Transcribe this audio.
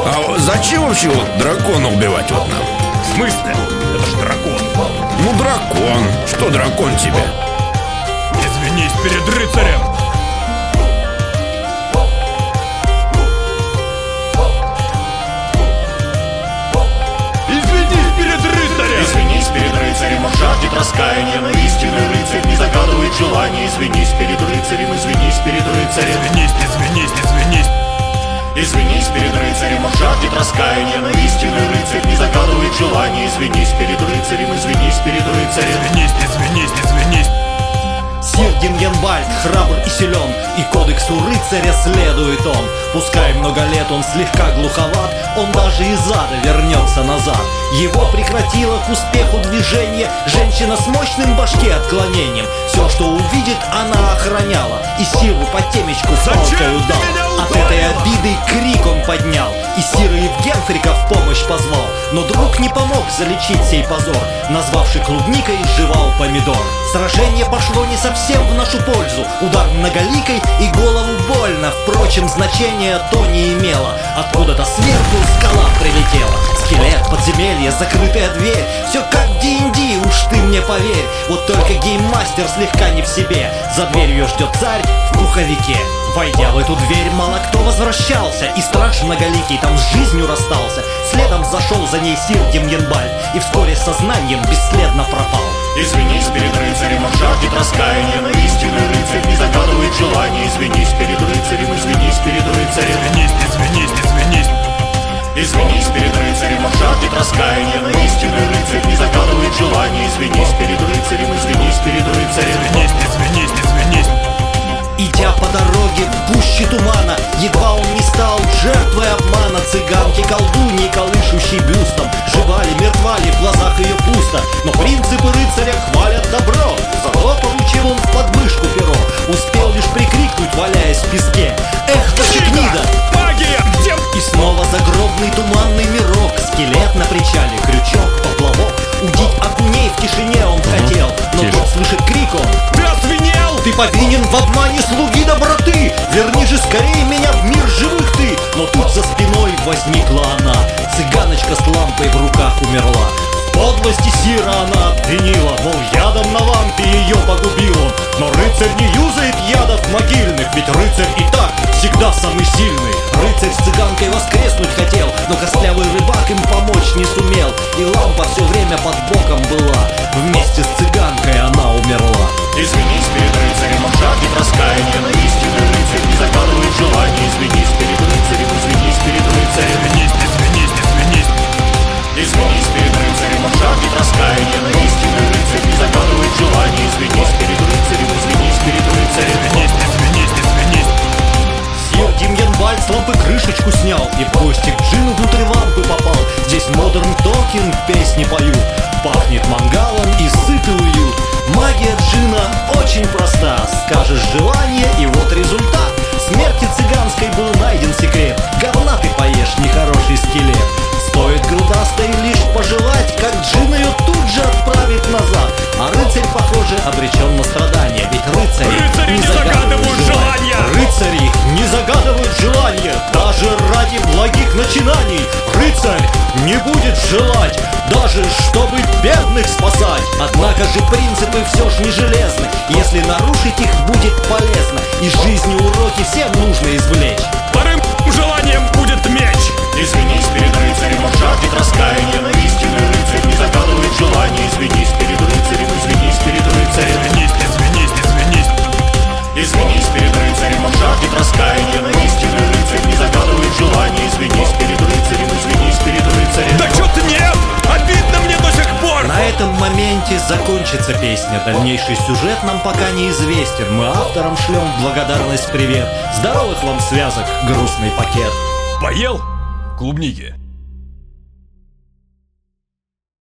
А зачем вообще вот дракона убивать вот нам? В смысле? Это ж дракон. Ну дракон, что дракон тебе? Извинись перед рыцарем. Извинись перед рыцарем. Извинись перед рыцарем, он жаждет раскаяния, но истинный рыцарь не загадывает желания. Извинись перед рыцарем, извинись перед рыцарем. Извинись. Извинись перед рыцарем, он жаждет раскаяния, но истинный рыцарь не загадывает желания. Извинись перед рыцарем, извинись перед рыцарем. Извинись. Сир Демьянвальд храбр и силен, и кодексу рыцаря следует он. Пускай много лет он слегка глуховат, он даже из ада вернется назад. Его прекратило к успеху движение женщина с мощным башке отклонением. Все, что увидит, она охраняла, и сиру по темечку палкою дал. От этой обиды крик он поднял, и сира Евгенфрика в помощь позвал. Но друг не помог залечить сей позор, назвавший клубникой жевал помидор. Сражение пошло не совсем в нашу пользу, удар многоликой и голову больно. Впрочем, значения то не имело, откуда-то сверху скала прилетела. Скелет, подземелье, закрытая дверь, все как в D&D, уж ты мне поверь. Вот только гейммастер слегка не в себе, за дверью ждет царь в пуховике. Войдя в эту дверь, мало кто возвращался, и страж многоликий там с жизнью расстался. Следом зашел за ней сир Демьянвальд, и вскоре сознанием бесследно пропал. Извинись перед рыцарем, он жаждет раскаяния, но истинный рыцарь не загадывает желания. Извинись перед рыцарем, извинись перед рыцарем. Извинись перед рыцарем, он жаждет раскаяния, но истинный рыцарь не загадывает желания. Извинись перед рыцарем, извинись перед рыцарем. Идя по дороге в гуще тумана, едва он не стал жертвой обмана. Цыганки колдуньи, колышущей бюстом, жива ли, мертва ли, в глазах ее пусто. Но принципы рыцаря хвалят добро, зато получил он в подмышку перо. Успел лишь прикрикнуть, валяясь в песке: эх, Ташикнида! Магия! Где? И снова загробный туманный мирок, скелет на причале, крючок, поплавок. Удить окуней в тишине он хотел, но тут слышит крик он: Ты освинел! ты повинен в обмане слуги доброты, верни же скорее меня в мир живых ты. Но тут за спиной возникла она, цыганочка с лампой в руках умерла. В подлости сира она обвинила, мол, ядом на лампе ее погубил он. Но рыцарь не юзает ядов могильных, ведь рыцарь и так всегда самый сильный. Рыцарь с цыганкой воскреснуть хотел, но костлявый рыбак им помочь не сумел, и лампа все время под боком была, вместе с цыганкой она умерла. Извинись перед рыцарем, он жаждет раскаяния, но истинный рыцарь не загадывает желания. Извинись перед рыцарем, извинись перед рыцарем. Извинись перед рыцарем, он жаждет раскаяния, но истинный рыцарь не загадывает желания. Извинись перед рыцарем, извинись перед рыцарем. Сир Демьянвальд с лампы крышечку снял, и в гости к джину внутрь лампы попал. Здесь модерн токинг песни поют, пахнет мангалом и сытый уют. Магия джина очень проста, скажешь желание и вот результат. Смерти цыганской был найден секрет, говна ты поешь, нехороший скелет. Стоит грудастой лишь пожелать, как джин ее тут же отправит назад. А рыцарь, похоже, обречен на страдания, ведь рыцари не загадывают желания. Рыцари не загадывают желания, даже ради благих начинаний. Рыцарь не будет желать, даже чтобы бедных спасать. Однако же принципы все ж не железны, если нарушить их будет полезно. Из жизни уроки всем нужно извлечь. Вторым желанием будет меч. Извинись перед рыцарем, он жаждет раскаяния, но истинный рыцарь не загадывает желания. Извинись перед рыцарем, извинись перед рыцарем. Извинись перед рыцарем, он жаждет раскаяния, но истинный рыцарь не загадывает желания. Извинись перед рыцарем, извинись перед рыцарем. Да чё-то нет! Обидно мне до сих пор! На этом моменте закончится песня. Дальнейший сюжет нам пока неизвестен. Мы авторам шлем в благодарность привет. Здоровых вам связок, грустный пакет. Поел клубники?